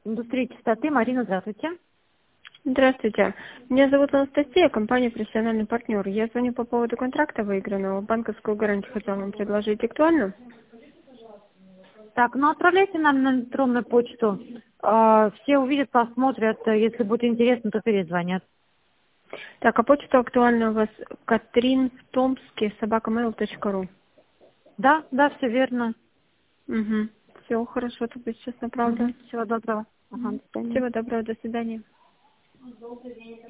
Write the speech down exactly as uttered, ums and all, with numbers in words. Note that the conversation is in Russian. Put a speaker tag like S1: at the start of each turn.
S1: Индустрия чистоты. Марина, здравствуйте.
S2: Здравствуйте. Меня зовут Анастасия, компания «Профессиональный партнер». Я звоню по поводу контракта выигранного. Банковскую гарантию хотела вам предложить. Актуально?
S1: Так, ну отправляйте нам на электронную почту. А, Все увидят, посмотрят. Если будет интересно, то перезвонят.
S2: Так, а почта актуальна у вас Катрин в Томске, собака мейл точка ру.
S1: Да, да, все верно.
S2: Угу. Все, хорошо, тогда сейчас направлю.
S1: Мгм. Всего доброго. Ага, до свидания.
S2: Всего доброго, до свидания.